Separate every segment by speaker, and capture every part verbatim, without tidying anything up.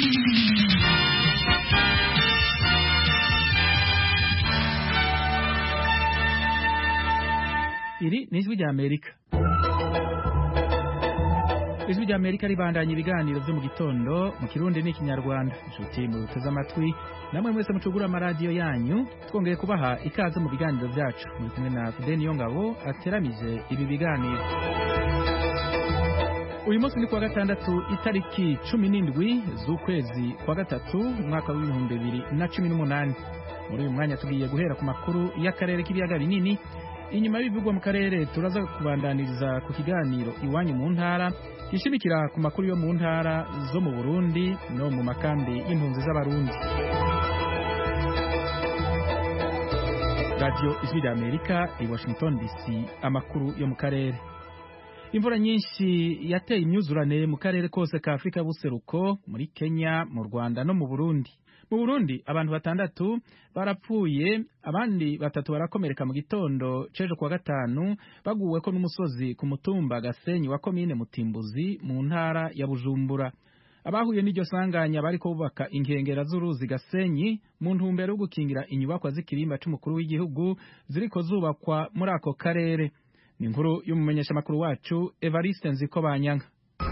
Speaker 1: Iri ni ijwi rya Amerika. Ijwi rya Amerika ribandanya ibiganiro byo mu gitondo mu Kirundi n'ikinyarwanda. Inshuti mu ruteze amatwi namwe mwese mucugura amaradiyo yanyu, twongeye kubaha ikaze mu biganiro byacu. Muri kumwe na Fideni Yongabo ateramije ibi biganiro. Uyu munsi ni kuwa gatandatu itariki cumi n'indwi z'ukwezi kwa gatatu umwaka w'ibihumbi bibiri na cumi n'umunani. Muri uyu mwanya tugiye guhera ku makuru y'akarere k'ibiyaga binini. Inyuma y'ibivugwa mu karere turaza kubandaniriza ku kiganiro iwanyu mu ntara gishimikira ku makuru yo mu ntara zo mu Burundi no mu makambi y'impunzi z'abarundi. Radio Ijwi rya Amerika i Washington D C, amakuru yo mu karere. Imvura nyinshi yateye imyuzurane mu karere kose ka Afrika y'Ubuseruko, muri Kenya, mu Rwanda no mu Burundi. Mu Burundi abantu batandatu barapfuye, abandi batatu barakomereka mu gitondo cejo kwa gatanu baguwe ko n'umusozi ku mutumba Gasenyi wa komine Mutimbuzi mu ntara ya Bujumbura. Abahuye n'iryo sanganya bariko bubaka inkengera z'uruzi Gasenyi mu ntumbero yo gukingira inyubakwa z'ikirimba c'umukuru w'igihugu ziriko zubakwa muri ako karere. Ni inkuru y'umumenyesha makuru wacu Evariste Nzikobanyanka.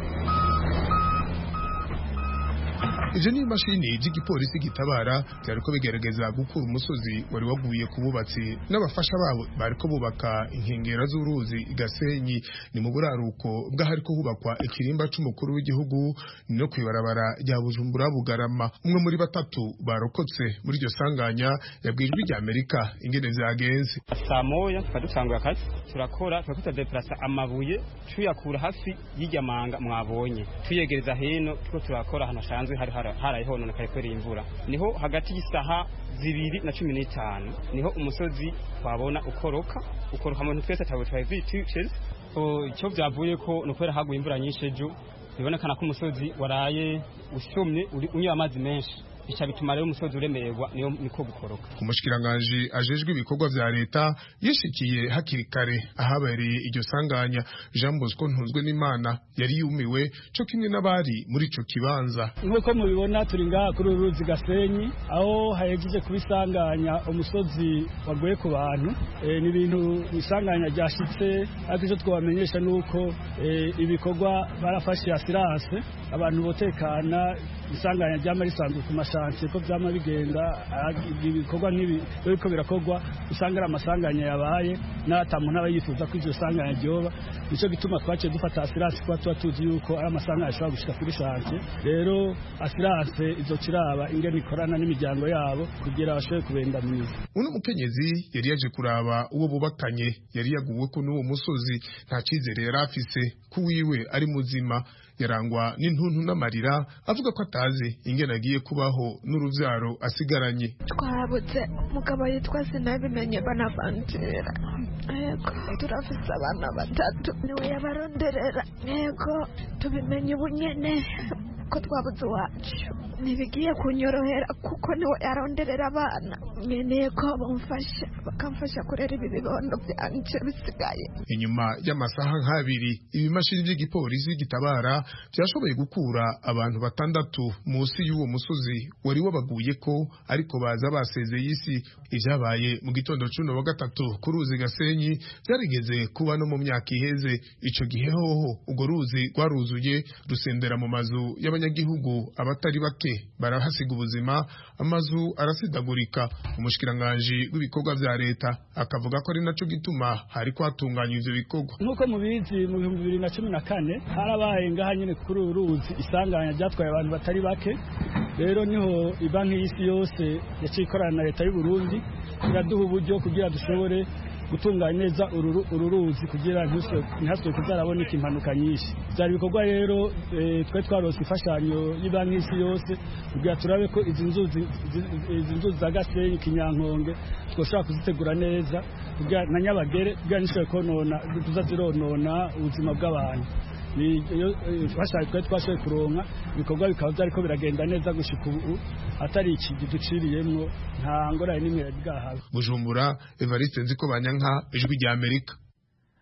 Speaker 2: Ije ni imashini z'igipolisi gitabara cyariko bigerageza gukura umusozi wari waguye ku bubatsi n'abafasha babo bariko bubaka inkengera z'uruzi Gasenyi. Ni mu buraruko bw'ahariko hubakwa ikirimba c'umukuru w'igihugu no kwibarabara rya Bujumbura Bugarama. Umwe muri batatu barokotse muri iryo sanganya yabwijwe rya Amerika ingene vyagenze.
Speaker 3: Saa moya twadusanguye akazi turakora twakuta deplasa amabuye tuyakura hafi y'ijyamanga mwabonye tuyegereza hino tuko turakora hano shanzwe hari harayihonona kayikora imvura. Niho hagati y'isaha zibiri na cumi n'itanu niho umusozi twabona ukoroka ukoroka mu twese tabo twavitice. Icyo byavuye ko nukwera haguye imvura nyinshi ejo, bibonekana ko umusozi waraye usomye unywa amazi menshi, bica bituma rero umusozi uremererwa niyo niko gukoroka.
Speaker 2: Ku mushikiranganje ajejwe ibikorwa vya leta yishikiye hakiri kare ahabereye iryo sanganya, Jean Bosco Ntuzwe n'Imana yari yumiwe cyo kimwe n'abari muri ico kibanza.
Speaker 4: Nkuko mubibona turi ngaha kuri uruzi Gasenyi aho hayejeje kubisanganya umusozi waguye ku bantu. E, ni ibintu bisanganya ryashitse, ariko icyo twabamenyesha nuko e, ibikorwa barafashe assurance abantu botekana. Isanganya ryama risanzwe ku mashanse ko byama bigenda ibikorwa nk'ibi biko birakogwa usanga amasanganya yabaye n'atamuntu aba yifuza ko ivyo sanganya ryoba. Nico gituma twaciye dufata assurance kwa tuba tuzi yuko ari amasanganya ashobora gushika kuri shanse. Rero assurance izo kiraba ingene ikorana n'imiryango yabo kugira bashobore kubendamiza.
Speaker 2: Uno mukenyezi yari yaje kuraba uwo bubakanye yari yaguwe ko n'uwo musozi, nta cizere yari afise kuwiwe ari muzima. Yarangwa n'intuntu n'amarira avuga ko atazi ingene agiye kubaho n'uruvyaro asigaranye.
Speaker 5: Twabuze umugabo yitwa Sinabimenye Bonaventure, yego turafise abana batatu niwe yabaronderera, yego tubimenye ubunyene ko twabuze wacu nibigiye kunyorohera kuko niwe yaronderera abana, nkeneye ko bamfasha bakamfasha kurera ibi bibondo byanje bisigaye.
Speaker 2: Inyuma y'amasaha nk'abiri ibimashini by'igipolisi gitabara byashoboye gukura abantu batandatu munsi y'uwo musozi wari wabaguye ko, ariko baza basezeye isi. Ivyabaye mu gitondo cuno wa gatatu ku ruzi Gasenyi byarigeze kuba no mu myaka iheze. Ico gihe hoho ugo ruzi rwaruzuye rusendera mu mazu y'abanyagihugu, abatari bake barahasiga ubuzima, amazu arasidagurika. Umushikiranganje w'ibikorwa vya leta akavuga ko ari naco gituma hari kwatunganya ivyo bikorwa.
Speaker 4: Nkuko mubizi mu bihumbi bibiri na cumi na kane harabaye ngaha nyene kuri uruzi isanganya ryatwaye abantu batari bake. Rero niho ibanki y'isi yose yaciye ikorana na leta y'u Burundi iraduha uburyo kugira dushobore gutunganya neza uru ruzi kugira ntihasubire kuzaraboneka impanuka nyinshi. Byari bikorwa rero twe twarose imfashanyo y'ibanki y'isi yose kugira turabe ko izi nzuzi izi nzuzi za Gasenyi, Kinyankonge twoshobora kuzitegura neza kugira na Nyabagere kugira nishobore konona tuzazironona ubuzima bw'abantu. Ni twashaka twe twashoye kuronka ibikorwa bikaba byariko biragenda neza gushika ubu atari iki giduciriyemwo nta ngorane n'imwe bwahawe.
Speaker 2: Bujumbura, Evariste Nzikobanyanka, Ijwi rya Amerika.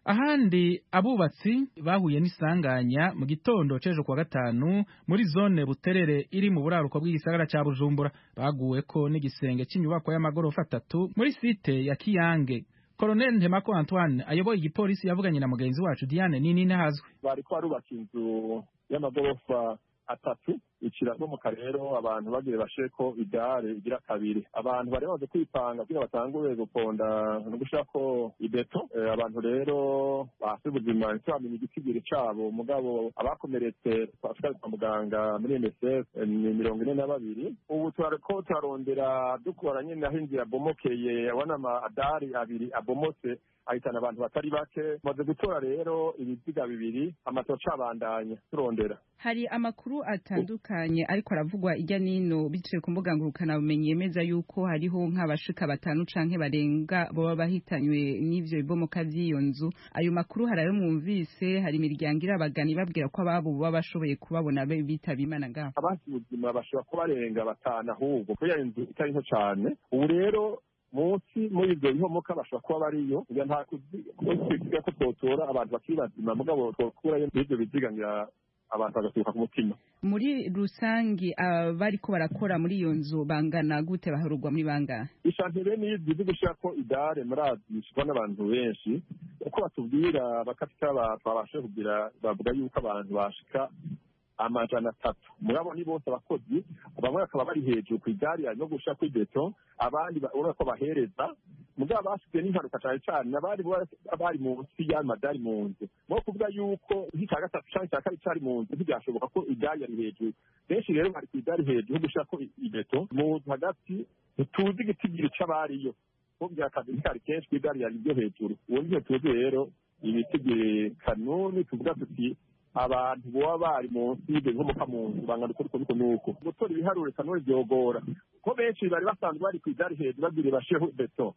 Speaker 1: ahandi abubatsi bahuye n'isanganya mu gitondo c'ejo kuwa gatanu muri zone Buterere iri mu buraruko bw'igisagara ca Bujumbura baguweko n'igisenge c'inyubako y'amagorofa atatu muri site ya Kiyange. Colonel Ntemako Antoine ayoboye igipolisi yavuganye na mugenzi wacu Diane Nini Nahazwe.
Speaker 6: Bariko barubaka inzu y'amagorofa atatu ikirago mu karero abantu bagire basheko igare igira kabiri abantu bari bamaze kwipanga kugira batangure guponda no gushako ibeto e, abantu rero bafite ubuzima ntibamenye igitsigiri cabo mugabo abakomeretse twashaka kwa muganga muri M S F ni mirongo ine na babiri ubu turariko turarondera dukora nyine aho inzira bomokeye abona amadari abiri abomotse ahitana abantu batari bake maze gutora rero ibiziga bibiri amatoca abandanya turondera.
Speaker 7: Hari amakuru atandukanye ariko aravugwa ijya nino biciye ku mbuga ngurukana bumenyi yemeza yuko hariho nk'abashika batanu canke barenga boba bahitanywe n'ivyo bibomoka vy'iyo nzu. Ayo makuru harayo mwumvise, hari imiryango irabagani babwira ko ababo baba bashoboye kubabona bitaba Imana ngaho.
Speaker 6: Abandi ubuzima bashobora kuba barenga batanu ahubwo kubera inzu itari nto cane. Ubu rero munsi muri ibyo bihomoka bashobora kuba bariyo kugira nta kuziga ko twotora abantu bakibazima mugabo twokurayo ibyo biziganira abantu bagasuka ku mutima.
Speaker 7: Muri rusangi abariko barakora muri iyo nzu bangana gute baharugwa muri bangahe?
Speaker 6: Ishantere ni izi gushako idare murazishwa n'abantu benshi uko batubwira bakafita babashe kugira bavuga yuko abantu bashika amajana atatu mugabo ni bose abakozi bamwe bakaba bari hejuru ku idari no gushaka kuri beto abandi urabona ko bahereza mugabo basize n'impanuka cyane cyane abari bari munsi y'amadari mu nzu no kuvuga yuko nk'icya gatatu cyangwa icya kabiri cyari mu nzu ntibyashoboka ko idari yari hejuru benshi rero bari ku idari hejuru gushaka ibeto mu nzu hagati ntituzi igitigiri c'abariyo ko byakazi kari kenshi ku idari yari ryo hejuru uwo niyo tuzi rero ibitigiri kanuni tuvuga tuti abantu boba bari munsi y'ibyo bihomoka mu nzu bangana uko ariko nuko gutora ibiharuro kanuni byogora ko benshi bari basanzwe bari ku idari hejuru babiri basheho beto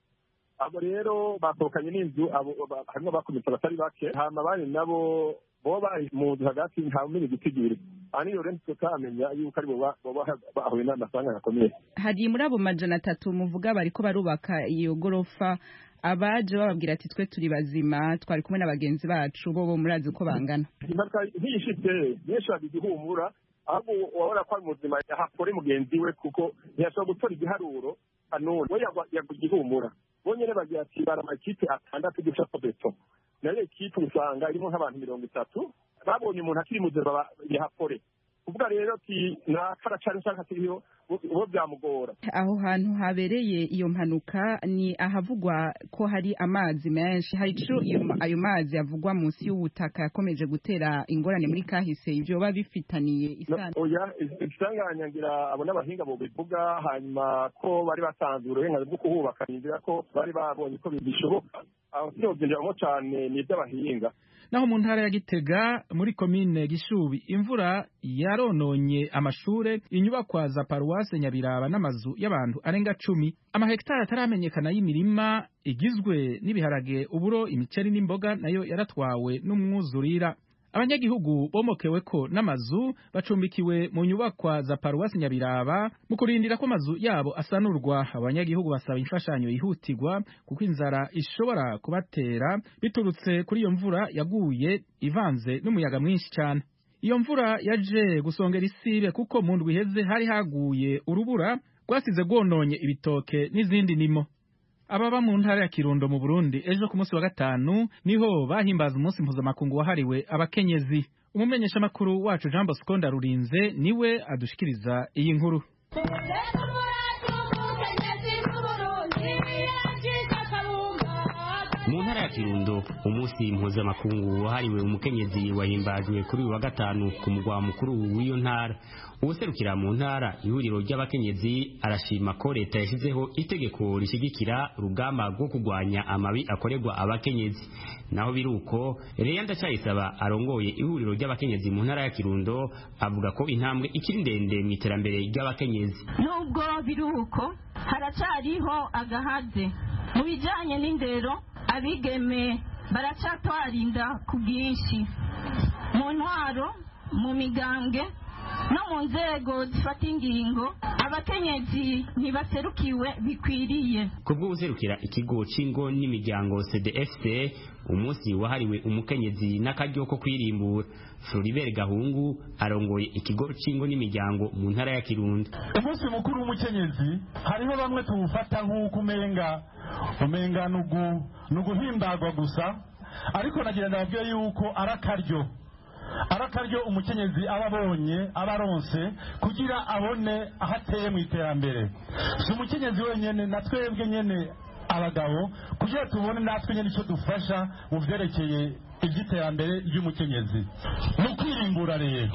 Speaker 6: abo rero batokanye n'inzu harimo bakometse batari bake hama bari nabo boba bari mu nzu hagati nta umenya igitigiri aniyo rero tukamenya yuko ari bo bahuye n'amasanga akomeye.
Speaker 7: Hari muri abo majana atatu muvuga bariko barubaka iyo gorofa abaje bababwira ati twe turi bazima twari kumwe n'abagenzi bacu bo bo murazi uko bangana.
Speaker 6: Impaka hishitse benshi babigihumura abo wabona ko ari muzima yahakore mugenzi we kuko ntiyashobora gutora igiharuro kanone we yagihumura bonyene bagira ati baramakipe atandatu gushaka beto nayo ikipe usanga irimo nk'abantu mirongo itatu babonye umuntu akiri muzima yahakore kuvuga rero ati nakara cyane nshaka kiriho ubo byamugora.
Speaker 7: Aho hantu habereye iyo mpanuka ni ahavugwa ko hari amazi menshi, hari ico ayo mazi avugwa munsi y'ubutaka yakomeje gutera ingorane muri kahise ibyo baba bifitaniye isano.
Speaker 6: Oya isanganya ngira abo n'abahinga bo bivuga hanyuma ko bari basanzwe uruhenga bwo kuhubaka ngira ko bari babonye ko bishoboka aho cyogenda cyane ni by'abahinga.
Speaker 1: Naho mu ntara ya Gitega muri komine Gishubi imvura yarononye amashure inyubakwa za paruwase Nyabiraba n'amazu y'abantu arenga cumi amahektari ataramenyekana y'imirima igizwe n'ibiharage uburo imiceri n'imboga nayo yaratwawe n'umwuzurira. Abanyagihugu bomokeweko n'amazu bacumbikiwe mu nyubakwa za paruwasi Nyabiraba mu kurindira ko amazu yabo asanurwa. Abanyagihugu basaba imfashanyo yihutirwa kuko inzara ishobora kubatera biturutse kuri iyo mvura yaguye ivanze n'umuyaga mwinshi cyane. Iyo mvura yaje gusongera isibe kuko mu ndwi iheze hari haguye urubura rwasize rwononye ibitoke n'izindi nimo. Ababa mu ntara ya Kirundo mu Burundi ejo ku munsi wa gatanu niho bahimbaza umunsi mpuzamakungu wahariwe abakenyezi. Umumenyesha makuru wacu Jean Bosco Ndarurinze niwe adushikiriza iyi nkuru.
Speaker 8: Mu ntara ya Kirundo umunsi mpuzamakungu wahariwe umukenyezi wahimbajwe kuri wa gatanu ku mugwa mukuru w'iyo ntara. Uwuserukira mu ntara ihuriro ry'abakenyezi arashima ko leta yashyizeho itegeko rishigikira rugamba rwo kugwanya amabi akorerwa abakenyezi. Naho biruko Leya Ndacayisaba arongoye ihuriro ry'abakenyezi mu ntara ya Kirundo avuga ko intambwe ikiri ndende mu iterambere ry'abakenyezi.
Speaker 9: Nubwo biruko haracariho agahaze mu bijanye n'indero abigeme baracatwarinda ku bwinshi mu ntwaro mu migambwe no mu nzego zifata ingingo abakenyezi ntibaserukiwe bikwiriye.
Speaker 8: Kubw'userukira ikigo c'ingo n'imiryango C D F C, umunsi wahariwe umukenyezi n'akaryo ko kwirimbura. Floribert Gahungu arongoye ikigo c'ingo n'imiryango mu ntara ya Kirundo.
Speaker 10: Umunsi mukuru w'umukenyezi hariho bamwe tuwufata nk'uko umenga umenga nugu nuguhimbagwa gusa, ariko nagira ndababwiye yuko arakaryo arakaryo umukenyezi ababonye abaronse kugira abone ahateye mu iterambere. Si umukenyezi wenyene, na twebwe nyene abagabo, kugira tubone natwe nyene icyo dufasha mu vyerekeye iby'iterambere ry'umukenyezi. Mu kwirimbura rero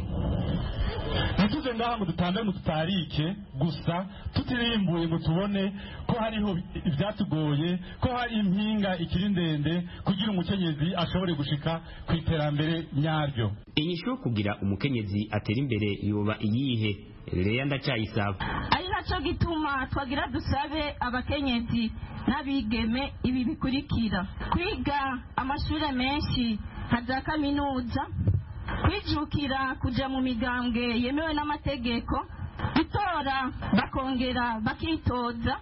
Speaker 10: ntituze ngaha ngo dutambe mu tutarike gusa tutirimbuye ngo tubone ko hariho ibyatugoye, ko hari impinga ikiri ndende kugira umukenyezi ashobore gushika ku iterambere nyaryo.
Speaker 8: Inyishu kugira umukenyezi atera imbere yoba iyihe? Leya Ndacyayisaba.
Speaker 9: Ari naco gituma twagira dusabe abakenyezi n'abigeme ibi bikurikira: kwiga amashure menshi nka za kaminuza, kwijukira kuja mu migambwe yemewe n'amategeko, gutora bakongera bakitoza,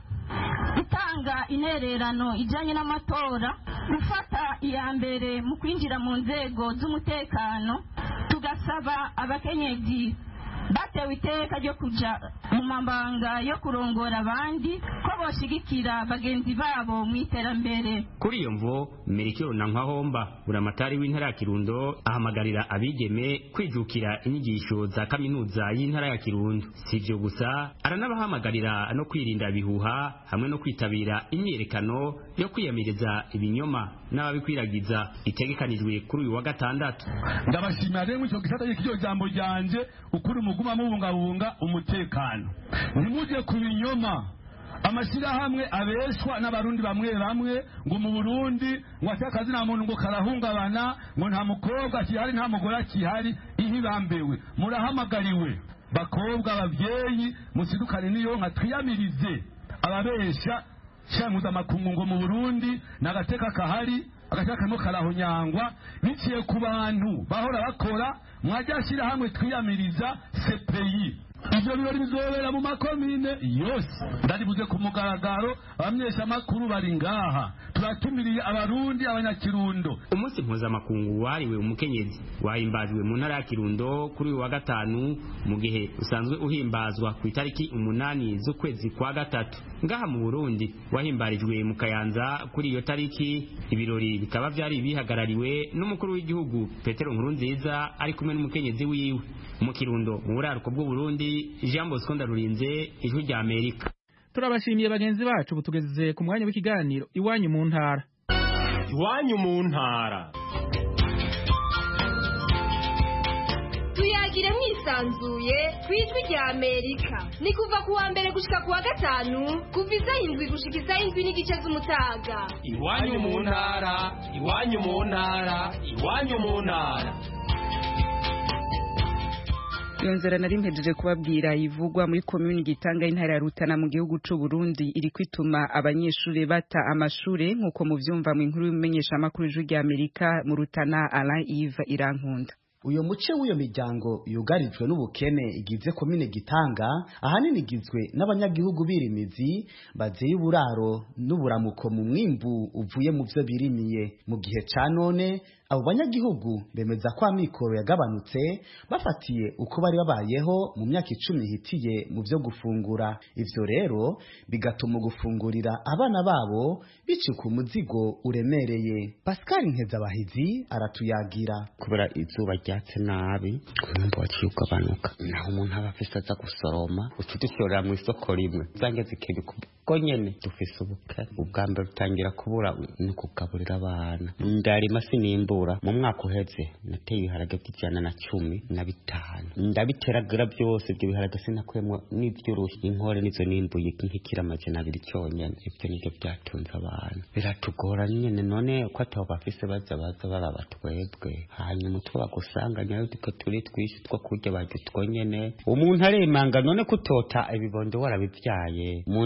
Speaker 9: gutanga intererano ijanye n'amatora, gufata iya mbere mu kwinjira mu nzego z'umutekano. Tugasaba abakenyezi batewe iteka ryo kuja mu mabanga yo kurongora abandi ko boshigikira bagenzi babo mu iterambere.
Speaker 8: Kuri iyo mvo, Merikyo Nankahomba buramatari w'intara ya Kirundo ahamagarira abigeme kwijukira inyigisho za kaminuza y'intara ya Kirundo. Sivyo gusa, aranabahamagarira no kwirinda bihuha hamwe no kwitabira imyerekano yo kwiyamiriza ibinyoma n'ababikwiragiza itegekanijwe kuri uyu wa gatandatu.
Speaker 10: Ndabashimira rero icyo gisata y'ikyo jambo ryanje ukuri muguma mubungabunga umutekano. Nimuje ku binyoma amashyirahamwe abeshwa n'abarundi bamwe bamwe ngo mu Burundi ngo atakazi nta muntu ngo karahungabana, ngo nta mukobwa kihari nta mugore kihari, ihibambewe. Murahamagariwe bakobwa abavyeyi musidukane niyo nka twiyamirize ababesha cyamuza makungu ngo mu Burundi nagateka kahari, agateka kamo karahonyangwa biciye ku bantu bahora bakora. Mwajyashira hamwe twiyamiriza C P I. Ibyo birori bizobera mu makomine yose. Ndaribuze ku mugaragaro abamyesha makuru bari ngaha. Turatumiriye abarundi abanyakirundo.
Speaker 8: Umunsi mpuzamakungu wariwe umukenyezi wahimbajwe mu ntara ya Kirundo kuri uyu wa gatanu, mu gihe usanzwe uhimbazwa ku itariki umunani z'ukwezi kwa gatatu. Ngaha mu Burundi wahimbarijwe mu Kayanza kuri iyo tariki. Ibirori bikaba byari bihagarariwe n'umukuru w'igihugu Petero Nkurunziza ari kumwe n'umukenyezi wiwe. Mu Kirundo mu buraruko bw'u Burundi, Jean Bosco Ndarurinze, Ijwi rya Amerika.
Speaker 1: Turabashimiye bagenzi bacu butugeze ku mwanya w'ikiganiro Iwanyu mu ntara.
Speaker 11: Iwanyu mu ntara.
Speaker 12: Tuyagire mwisanzuye kw'Ijwi rya Amerika. Ni kuva ku wa mbere gushika ku wa gatanu, kuva isaha indwi gushika isaha indwi n'igice z'umutaga.
Speaker 11: Iwanyu mu ntara, Iwanyu mu ntara, Iwanyu mu ntara.
Speaker 7: Yonzera nari mpejeje kubabwira ivugwa muri komune Gitanga y'intara ya Rutana mu gihugu c'u Burundi iri kwituma abanyeshure bata amashure nkuko muvyumva mu inkuru y'umenyesha makuru y'Ijwi rya Amerika mu Rutana Alain Yves Irankunda.
Speaker 13: Uyo muce w'iyo miryango yugarijwe n'ubukene igize komine Gitanga ahanini igizwe n'abanyagihugu birimizi bazeye uburaro n'uburamuko mu mwimbu uvuye mu byo birimiye. Mu gihe ca none abo banyagihugu bemeza ko amikoro yagabanutse bafatiye uko bari babayeho mu myaka icumi hitiye mu byo gufungura. Ivyo rero bigatuma gufungurira abana babo bicika umuzigo uremereye. Pascal Nkezabahizi aratuyagira.
Speaker 14: Kubera izuba ryatse nabi kumva waciye ugabanuka, naho umuntu aba afise aza gusoroma utudushorera mu isoko rimwe zange zikebiko ko nyene dufise ubukene. Ubwa mbere utangira kubura no kugaburira abana. Ndarima sinimbura mu mwaka uheze nateye ibiharage by'ijana na cumi na bitanu, ndabiteragira byose ibyo biharage sinakwemwa n'ivyurushi. Inkore nizo nimbuye nk'ikira amajana abiri cyonyene. Ibyo nivyo byatunze abantu, biratugora nyene. None ko atabo bafise baza baza baraba twebwe, hanyuma tuba gusanganya yo tuko turi twishi two kurya baje twonyene. Umuntu aremanga none kutota ibibondo warabivyaye mu ndahara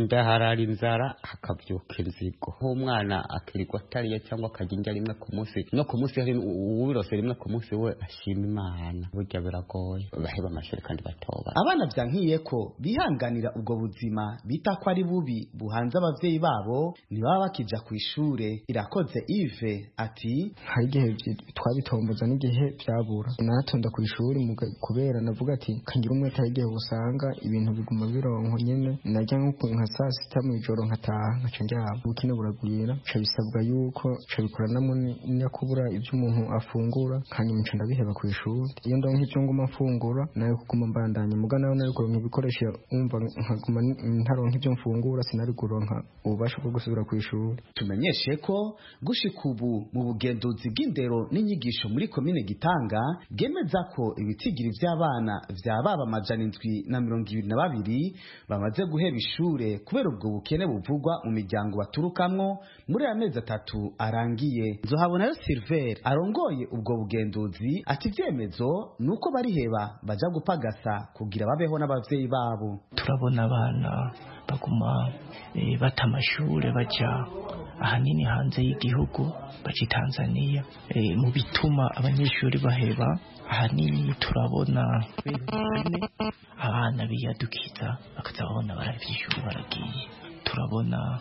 Speaker 14: hakarara inzara hakavyuka inzigo nk'umwana akirirwa atariye cyangwa akarya indya rimwe ku munsi no ku munsi hari uwirose rimwe ku munsi we ashima Imana burya biragoye baheba amashuri kandi batoba
Speaker 13: abana vyankiye ko bihanganira ubwo buzima bita ko ari bubi buhanze abavyeyi babo ntibaba bakija ku ishure. Irakoze Yves ati
Speaker 15: hari igihe twabitomboza n'igihe byabura natonda ku ishuri kubera navuga ati kangira umwe atari igihe usanga ibintu biguma bironko nyene najya nko nka saa sita mw'ijoro nkataha nkaca njyaba ubukene buragwira ca bisabwa yuko ca bikoranamo nyakubura ibyo umuntu afungura hanyuma nca ndabiheba ku ishuri. Iyo ndonka ivyo nguma mfungura nayo kuguma mbandanya muga nawe nari kuronka ibikoresho umva nkaguma ntaronka ivyo mfungura sinari kuronka ububasha bwo gusubira ku ishuri.
Speaker 13: Tumenyeshe ko gushika ubu mu bugenduzi bw'indero n'inyigisho muri komine Gitanga bwemeza ko ibitigiri vy'abana vya baba amajana indwi na mirongo ibiri na babiri bamaze guheba ishure kubera ubwo bukene buvugwa mu miryango baturukamwo muri amezi atatu arangiye. Nzohabonayo Silver arongoye ubwo bugenduzi ati ivyemezo nuko bariheba baja gupagasa kugira babeho n'abavyeyi babo.
Speaker 16: Turabona abana baguma e, bata amashure baja ahanini hanze y'igihugu baje Tanzania e, mu bituma abanyeshuri baheba ahanini turabona abana biyadukiza bakazabona baravyishuri baragiye. Turabona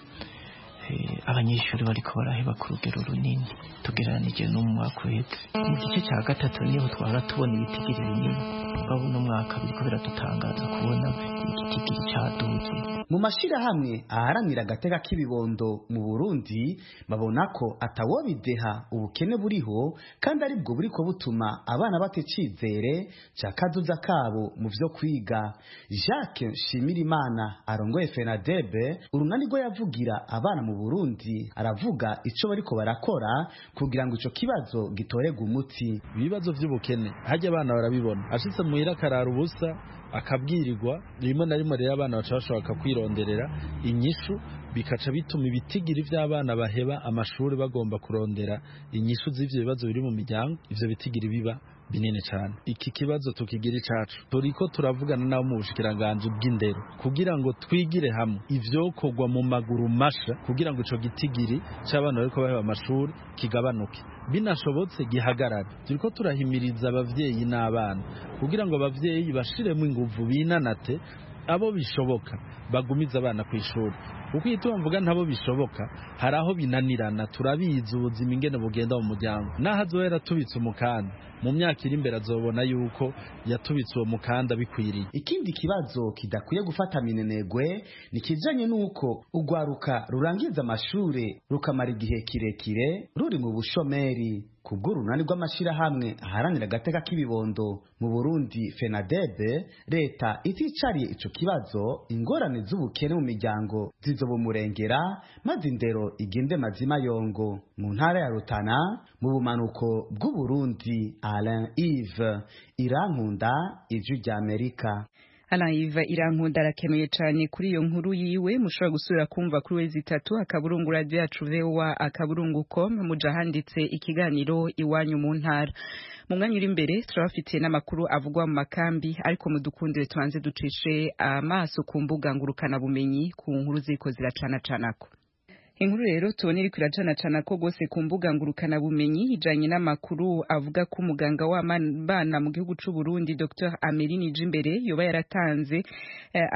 Speaker 16: e, abanyeshuri bariko baraheba ku rugero runini tugereranije n'umwaka uheze. Mu gice cya gatatu niho twara tubona ibitigiri binini babona umwaka biriko biradutangaza kubona igitigiri caduze.
Speaker 13: Mu mashirahamwe aharanira agateka k'ibibondo mu Burundi babona ko atawobideha ubukene buriho kandi ari bwo buriko butuma abana batecizere ca kaduza kabo mu vyo kwiga. Jacques Shimirimana arongoye FENADEB urunani rwo yavugira abana mu Burundi aravuga ico bariko barakora kugira ngo ico kibazo gitorega umuti.
Speaker 17: Ibibazo vy'ubukene hajya abana barabibona ashitse muhira karara ubusa akabwirirwa rimwe na rimwe rero abana baca bashobora kwironderera inyishu bikaca bituma ibitigiri vy'abana baheba amashuri bagomba kurondera inyishu z'ivyo bibazo biri mu miryango ivyo bitigiri biba binini cyane. Iki kibazo tukigira icacu turiko turavugana nabo mu bushikiranganje bw'indero kugira ngo twigire hamwe ivyo kogwa mu maguru masha kugira ngo ico gitigiri c'abana bariko baheba amashuri kigabanuke binashobotse gihagarare. Turiko turahimiriza abavyeyi n'abana kugira ngo abavyeyi bashiremo inguvu binanate abo bishoboka bagumiza abana ku ishuri kuko iyo mvuga ntabo bishoboka hari aho binanirana turabizi ubuzima ingene bugenda mu muryango naho azohera tubitse umukanda mu myaka iri imbere azobona yuko yatubitse uwo mukanda bikwiriye.
Speaker 13: Ikindi kibazo kidakwiye gufata minenegwe ni kijanye nuko ugwaruka rurangiza amashure rukamara igihe kirekire ruri mu bushomeri. Kubw'urunani rw'amashirahamwe aharanira agateka k'ibibondo mu Burundi FENADEB leta iticariye ico kibazo ingorane z'ubukene mu miryango zizobumurengera maze indero igende mazima yongo. Mu ntara ya Rutana mu bumanuko bw'u Burundi Alain Yves Irankunda ijwi rya Amerika.
Speaker 7: Alaiva Irankunda arakenuye cyane kuri iyo nkuru yiwe mushobora gusubira kumva kuri wezi itatu akaburungu radio yacu V O A akaburungu com muja handitse ikiganiro iwanyu mu ntara. Mu mwanya uri imbere turabafitiye n'amakuru avugwa mu makambi ariko mudukundire tubanze ducishe amaso ku mbuga ngurukana bumenyi ku nkuru ziko ziracana canako. Inkuru rero tubone iri kwirajana cana ko gose ku mbuga ngurukana bumenyi hijanye n'amakuru avuga ko umuganga w'abana mu gihugu c'u Burundi Docteur Ameline Jimbere yoba yaratanze eh,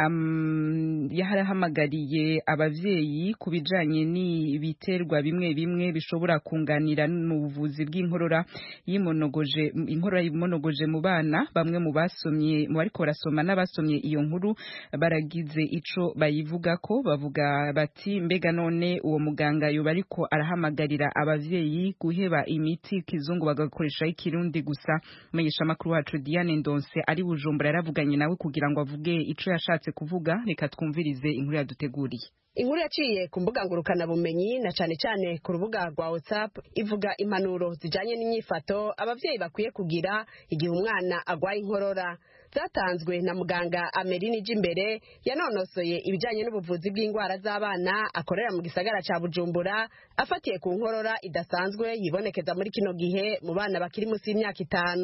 Speaker 7: um, yarahamagariye abavyeyi kubijanye n'ibiterwa bimwe bimwe bishobora kunganira mu buvuzi bw'inkorora yimonogoje inkorora yimonogoje mu bana. Bamwe mu basomye mu ariko barasoma n'abasomye iyo nkuru baragize ico bayivuga ko bavuga bati mbega none uwo muganga yoba ariko arahamagarira abavyeyi guheba imiti kizungu bagakoresha ikirundi gusa. Menyesha makuru wacu Diane Ndonse ari Bujumbura yaravuganye nawe kugira ngo avuge ico yashatse kuvuga. Reka twumvirize inkuru yaduteguriye.
Speaker 18: Inkuru yaciye ku mbuga ngurukana bumenyi na cane cane ku rubuga rwa WhatsApp ivuga impanuro zijanye n'inyifato abavyeyi bakwiye kugira igihe umwana agwaye inkorora. Zatanzwe na muganga Ameline Jimbere yanonosoye ibijanye n'ubuvuzi bw'indwara z'abana akorera mu gisagara ca Bujumbura afatiye ku nkorora idasanzwe yibonekeza muri kino gihe mu bana bakiri musi y'imyaka itanu.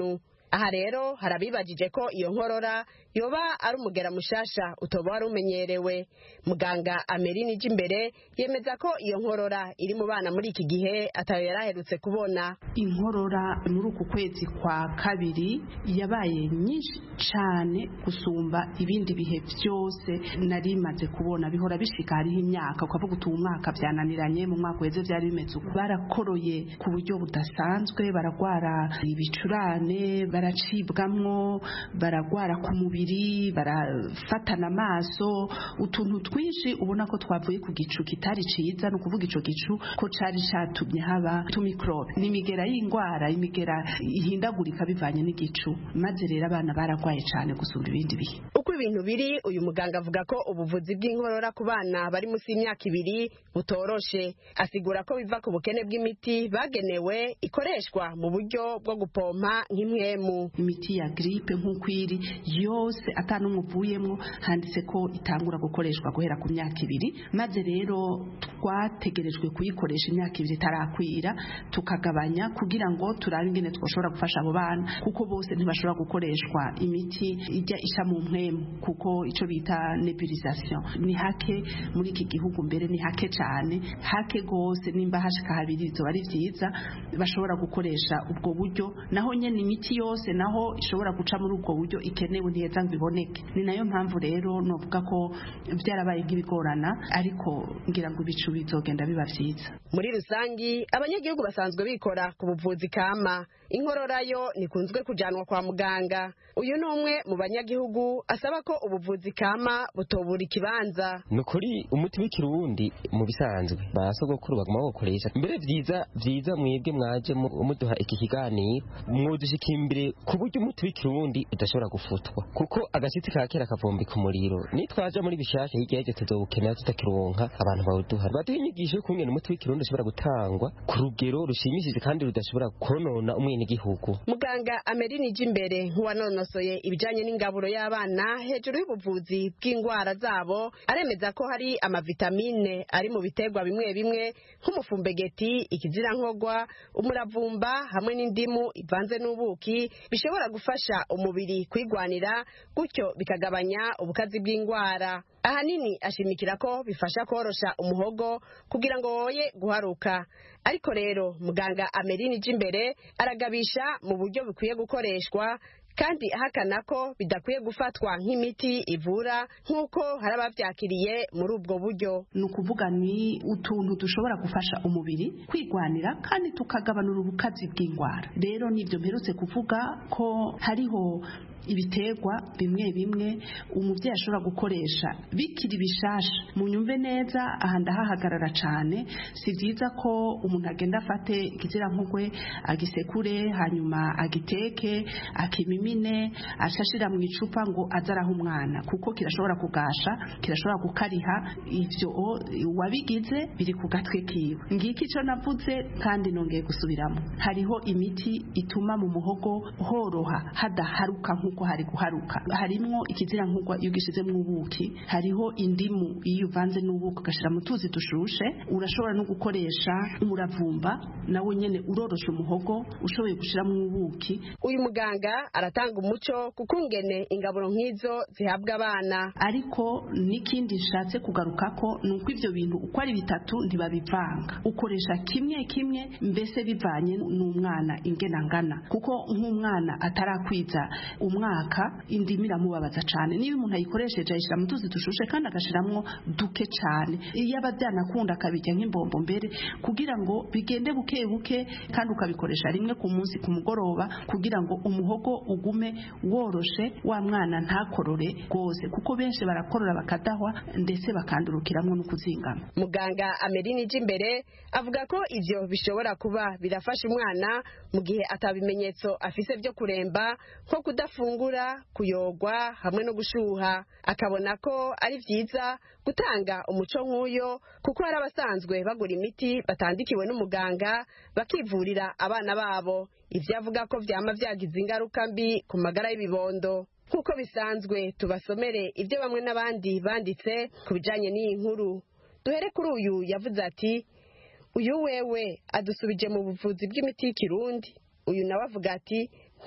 Speaker 18: aha rero harabibajije ko iyo nkorora yoba ari umugera mushasha utoba wari umenyerewe. Muganga Ameline Ijimbere yemeza ko iyo nkorora iri mu bana muri iki gihe atayo yaraherutse kubona.
Speaker 19: Inkorora muri uku kwezi kwa kabiri yabaye nyinshi cyane gusumba ibindi bihe byose nari maze kubona. Bihora bishika hariho imyaka ukavuga utu umwaka byananiranye, mu mwaka weze byari bimeze uko. Barakoroye ku buryo budasanzwe, baragwara ibicurane, baracibwamwo, baragwara ku mubiri, barafatana amaso, utuntu twinshi ubona ko twavuye ku gicu kitari ciza. No kuvuga ico gicu ko cari catumye haba tumikrobe, n'imigera y'ingwara, imigera ihindagurika bivanye n'igicu, maze rero abana baragwaye cyane gusumba ibindi bihe.
Speaker 18: Uko ibintu biri, uyu muganga avuga ko ubuvuzi bw'inkorora ku bana bari munsi y'imyaka ibiri butoroshe. Asigura ko biva ku bukene bw'imiti bagenewe ikoreshwa mu buryo bwo gupompa nk'imwemu.
Speaker 19: Imiti ya gripe nk'uko iri yose atanumwe uvuyemwo handitse ko itangura gukoreshwa guhera ku myaka ibiri, maze rero twategerejwe kuyikoresha imyaka ibiri itarakwira tukagabanya kugira ngo turabe ingene twoshobora gufasha abo bana, kuko bose ntibashobora gukoreshwa imiti ijya isha mu mpwemu, kuko ico bita nebulisation ni hake muri iki gihugu, mbere ni hake cyane, hake gose. Nimba hashika habiri zo ari vyiza bashobora gukoresha ubwo buryo, naho nyene imiti yose naho ishobora guca muri ubwo buryo ikenewe ntiyeza ngo iboneke. Ni nayo mpamvu rero novuga ko byarabaye nk'ibigorana, ariko ngira ngo ibicu bizogenda biba vyiza.
Speaker 18: Muri rusangi abanyagihugu basanzwe bikora ku buvuzi kama. Inkorora yo nikunzwe kujanwa kwa muganga. Uyu ni umwe mu banyagihugu asaba ko ubuvuzi kama butobura ikibanza.
Speaker 20: Nukuri umuti w'ikirundi mu bisanzwe basogokuru baguma bakoresha mbere vyiza vyiza mwebwe mwaje muduha iki kiganiro mwodushika imbere ku buryo umuti w'ikirundi udashobora gufutwa, kuko agashitsi ka kera kavombi ku muriro. Nitwaje muri bishasha hirya yaje tuzobukenera tutakironka abantu bawuduha. Baduha inyigisho kungena umuti w'ikirundi ushobora gutangwa ku rugero rushimishije kandi rudashobora konona umwe n'igihugu.
Speaker 18: Muganga Ameline Ijimbere wanonosoye ibijanye n'ingaburo y'abana hejuru y'ubuvuzi bw'ingwara zabo aremeza ko hari amavitamine ari mu biterwa bimwe bimwe nk'umufumbegeti, ikizirankogwa, umuravumba hamwe n'indimu ivanze n'ubuki bishobora gufasha umubiri kwigwanira, gutyo bikagabanya ubukazi bw'ingwara. Ahanini ashimikira ko bifasha korosha umuhogo kugira ngo woye guharuka. Ariko rero muganga Ameline Ijimbere aragabisha mu buryo bikwiye gukoreshwa, kandi ahakana ko bidakwiye gufatwa nk'imiti ivura nk'uko hari abavyakiriye muri ubwo buryo.
Speaker 19: Ni ukuvuga ni utuntu dushobora gufasha umubiri kwigwanira kandi tukagabanura ubukazi bw'ingwara. Rero nivyo mperutse kuvuga ko hariho ibiterwa bimwe bimwe umuvyeyi ashobora gukoresha bikiri bishasha. Munyumve neza, aha ndahahagarara cane. Si vyiza ko umuntu agenda afate ikizirankogwe agisekure hanyuma agiteke akimimine ashashira mu icupa ngo azaraho umwana, kuko kirashobora kugasha, kirashobora gukariha. Ivyo wabigize biri ku gatwe kiwe. Ngiki ico navuze kandi nongeye gusubiramo, hariho imiti ituma mu muhogo horoha hadaharuka nkuko hari guharuka. Harimwo ikizirankugwa iyo gishizemwo ubuki, hariho indimu iyo uvanze n'ubuki ugashira mu tuzi dushushe. Urashobora no gukoresha umuravumba, nawe nyene urorosha umuhogo ushoboye gushiramo ubuki.
Speaker 18: Uyu muganga aratanga umuco kukungene ingaburo nk'izo zihabwa abana.
Speaker 19: Ariko nikindi nshatse kugaruka ko nuko ivyo bintu uko ari bitatu ntibabivanga, ukoresha kimwe kimwe mbese bivanye n'umwana ingena ngana, kuko nk'umwana atarakwiza umwaka indimu iramubabaza cane. Niba umuntu ayikoresheje ayishira mu tuzi dushushe kandi agashiramwo duke cane, iyo abavyanakunda akabijya nk'imbombo mbere, kugira ngo bigende buke buke, kandi ukabikoresha rimwe ku munsi ku mugoroba kugira ngo umuhogo ugume woroshe, wa mwana ntakorore gose, kuko benshi barakorora bakadahwa ndetse bakandurukiramwo no kuzingama.
Speaker 18: Muganga Ameline Ijimbere avuga ko ivyo bishobora kuba birafasha umwana mu gihe atabimenyetso afise byo kuremba nko kudafungura, kuyogwa hamwe no gushuha. Akabona ko ari vyiza gutanga umuco nk'uyo, kuko hari abasanzwe bagura imiti batandikiwe n'umuganga bakivurira abana babo. Ivyo avuga ko vyama vyagize ingaruka mbi ku magara y'ibibondo. Kuko bisanzwe tubasomere ivyo bamwe n'abandi banditse ku bijanye n'iyi nkuru. Duhere kuri uyu yavuze ati, uyu wewe adusubije mu buvuzi bw'imiti y'ikirundi. Uyu nawe avuga ati,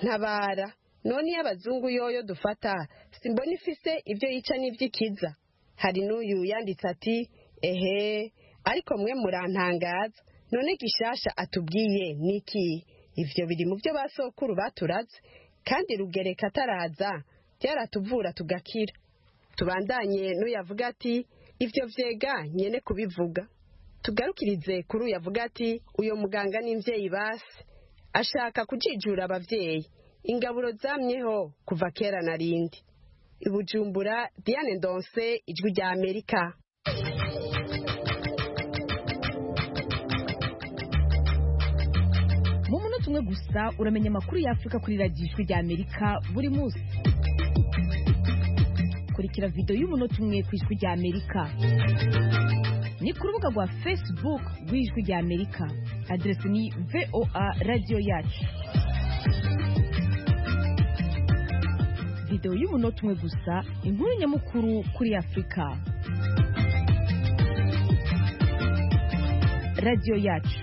Speaker 18: ntabara none iyo abazungu yoyo dufata simbona ifise ibyo yica n'iby'ikiza. Hari n'uyu yanditse ati ehe ariko mwe murantangaza none gishasha atubwiye niki? Ivyo biri mu byo basokuru baturaze kandi rugereka ataraza byaratuvura tugakira. Tubandanye n'uyavuga ati ivyo vyega nyene kubivuga. Tugarukirize kuri uyavuga ati uyo muganga n'imvyeyi basi ashaka kujijura abavyeyi. Ingaburo zamyeho kuva kera na rindi. Ibujumbura, Diane Ndonse, Ijwi rya Amerika.
Speaker 21: Mu munota umwe gusa uramenya amakuru y'Afrika kuri radiyo Ijwi rya Amerika buri munsi. Kurikira video y'umunota umwe ku Ijwi rya Amerika. Ni ku rubuga rwa Facebook rw'Ijwi rya Amerika. Adresi ni V O A Radio Yacu. Video y'umunota umwe gusa, inkuru nyamukuru kuri Afrika. Radio Yacu.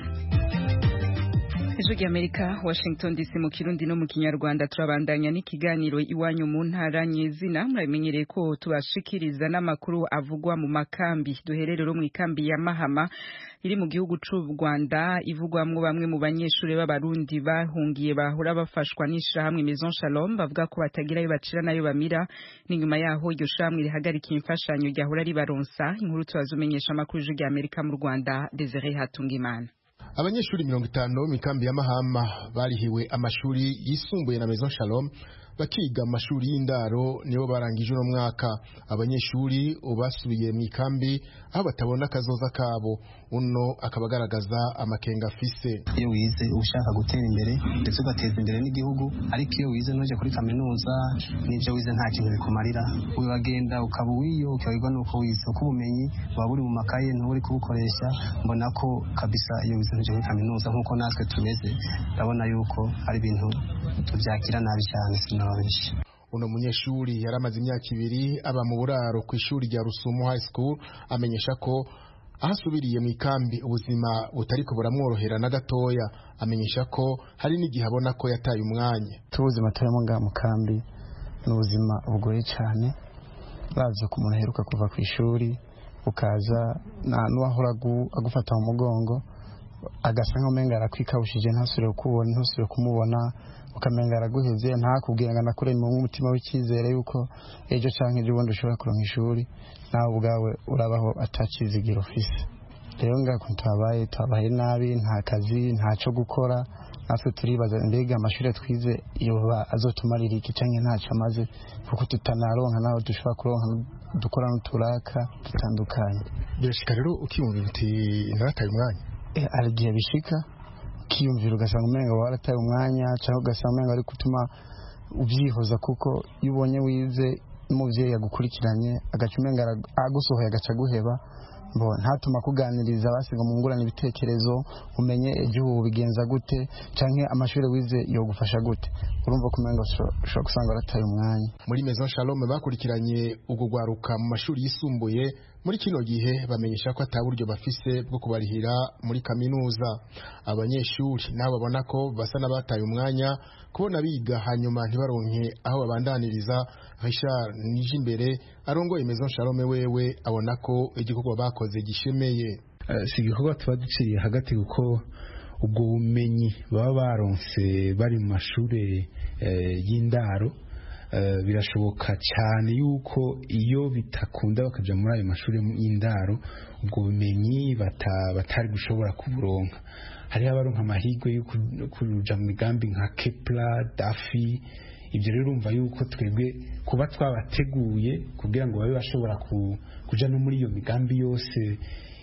Speaker 7: Ijwi rya Amerika, Washington D C mu Kirundi no mu Kinyarwanda. Turabandanya n'ikiganiro iwanyu mu ntara nyezina. Muramenyereye ko tubashikiriza n'amakuru avugwa mu makambi. Duhererero mu ikambi ya Mahama iri mu gihugu c'u Rwanda, ivugwamwo bamwe mu banyeshuri b'abarundi bahungiye bahora bafashwa n'ishirahamwe Maison Shalom, bavuga ko batagira ayo bacira nayo bamira. N'inyuma yaho iryo shirahamwe rihagarika imfashanyo ryahora ribaronsa. Inkuru tubazumenyesha amakuru y'Ijwi rya Amerika mu Rwanda, Desire Hatungimana.
Speaker 2: Abanyeshuri mirongo itanu mu ikambi ya Mahama barihiwe amashuri yisumbuye na Maison Shalom bakiga amashuri y'indaro nibo barangije uno mwaka. Abanyeshuri ubasubiye mu ikambi aho batabona akazoza kabo, uno akabagaragaza amakenga afise.
Speaker 22: Iyo wize ushaka gutera imbere ndetse ugateza imbere n'igihugu, ariko iyo wize ntuje kuri kaminuza n'ibyo wize nta kintu bikumarira. Wibagenda ukaba wiyo ukabigwa nuko wize, uko ubumenyi waba uri mu makaye nturi kubukoresha. Mbona ko kabisa iyo wize ntuje kuri kaminuza nk'uko natwe tumeze, ndabona yuko ari ibintu tubyakira nabi cyane sinabisha.
Speaker 2: Uno munyeshuri yaramaze imyaka ibiri aba mu buraro ku ishuri rya Rusumo High School, amenyesha ko ahasubiriye mu ikambi ubuzima butariko buramworohera na gatoya. Amenyesha ko hari n'igihe abona ko yataye umwanya.
Speaker 23: Tubuzima turimo nga mu kambi n'ubuzima bugoye cyane, bavuze ko umuntu aheruka kuva ku ishuri ukaza na n'uwahora agufata mu mugongo agasanga umenga arakwikawushije ntasubire kubona ntasubire kumubona, ukamenga araguheze ntakubwira ngo nakure mu mutima w'ikizere yuko ejo canke ejo bundi ushobora kuronka ishuri, nawe ubwawe urabaho atacizigiro ufise. Rero ngako twabaye twabaye nabi, nta kazi ntaco gukora. Natwe turibaza mbega amashuri twize yoba azotumarira iki canke ntaco amaze, kuko tutanaronka naho dushobora kuronka dukora n'uturaka dutandukanye.
Speaker 2: Birashika rero ukiyumvira uti narataye umwanya.
Speaker 23: Hari igihe bishika ukiyumvira ugasanga umenga warataye umwanya, cyangwa ugasanga umenga ari gutuma ubyihoza, kuko iyo ubonye wize n'umuvyeyi yagukurikiranye agaca umenga agusohoye agaca guheba, mbo ntatuma kuganiriza basiga mu ngurane ibitekerezo umenye ejo ubu bigenza gute canke amashuri wize yo gufasha gute. Urumva kumenga ushobora gusanga warataye umwanya.
Speaker 2: Muri Maison Shalom bakurikiranye ugo gwaruka mu mashuri yisumbuye. Muri kino gihe bamenyesha ko ataburyo bafise bwo kubarihira muri kaminuza. Abanyeshuri nabo babona ko basa n'abataye umwanya kubona biga hanyuma ntibaronke aho babandaniriza. Richard Nijimbere arongoye Maison Shalom wewe abona ko igikorwa bakoze gishemeye.
Speaker 24: Uh, si igikorwa tuba duciriye hagati, kuko ubwo bumenyi baba baronse bari mu mashuri uh, y'indaro Uh, birashoboka cyane yuko iyo bitakunda bakaja muri ayo mashuri y'indaro ubwo bumenyi bata, batari gushobora kuburonka. Hari abaronka amahirwe yo kuja mu migambi nka Kepler, Dafi. Ibyo rero urumva yuko twebwe kuba twabateguye kugira ngo babe bashobora ku, kuja no muri iyo migambi yose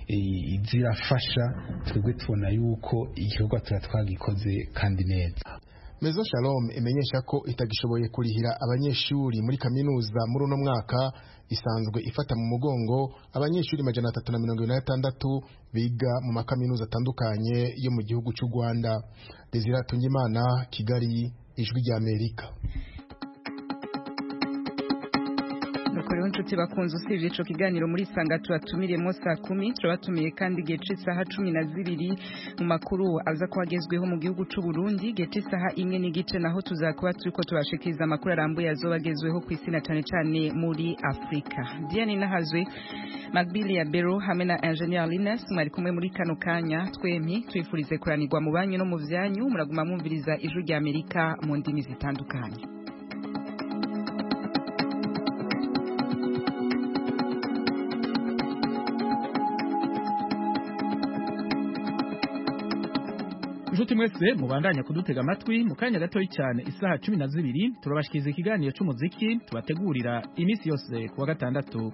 Speaker 24: izirafasha, twebwe tubona yuko igikorwa tuba twagikoze kandi neza.
Speaker 2: Maison Shalom imenyesha ko itagishoboye kurihira abanyeshuri muri kaminuza muri uno mwaka, isanzwe ifata mu mugongo abanyeshuri majana atatu na mirongo ine na batandatu biga mu makaminuza atandukanye yo mu gihugu cy'u Rwanda. Desire Hatungimana, Kigali, Ijwi rya Amerika.
Speaker 7: nuko rero nshuti bakunze usibye ico kiganiro muri sanga tubatumiremo saa kumi turabatumiye kandi igihe c'isaha cumi na zibiri mu makuru aza kuhagezweho mu gihugu c'u Burundi igihe c'isaha imwe n'igice naho tuzakuba turiko tubashikiriza amakuru arambuye azobagezweho ku isi na cane cane muri Afrika. Diane Nahazwe Magbili ya Bero hamwe na Engineer Linus mwari kumwe muri kano kanya twempi twifurize kuranirwa mu banyu no mu vyanyu muraguma mwumviriza ijwi rya Amerika mu ndimi zitandukanye.
Speaker 1: Nshuti mwese mubandanya kudutega amatwi mu kanya gatoyi cyane isaha cumi na zibiri turabashikiza ikiganiro cy'umuziki tubategurira imisi yose kuwa gatandatu